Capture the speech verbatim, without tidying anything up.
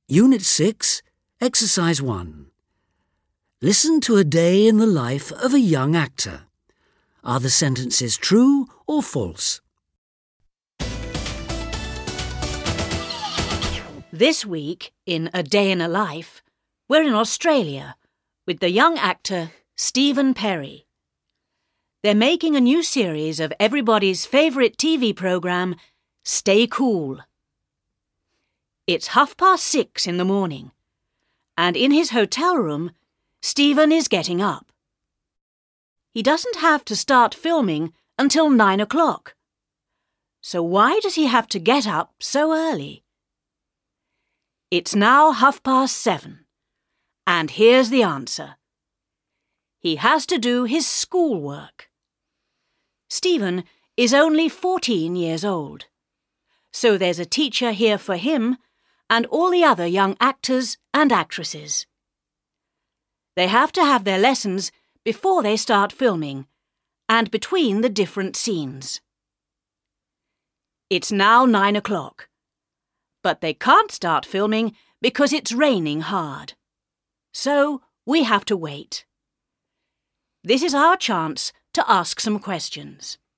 Unit six, Exercise one. Listen to a day in the life of a young actor. Are the sentences true or false? This week, in A Day in a Life, we're in Australia with the young actor Stephen Perry. They're making a new series of everybody's favourite T V programme, Stay Cool. It's half past six in the morning, and in his hotel room, Stephen is getting up. He doesn't have to start filming until nine o'clock. So why does he have to get up so early? It's now half past seven, and here's the answer. He has to do his schoolwork. Stephen is only fourteen years old, so there's a teacher here for him and all the other young actors and actresses. They have to have their lessons before they start filming and between the different scenes. It's now nine o'clock. But they can't start filming because it's raining hard. So we have to wait. This is our chance to ask some questions.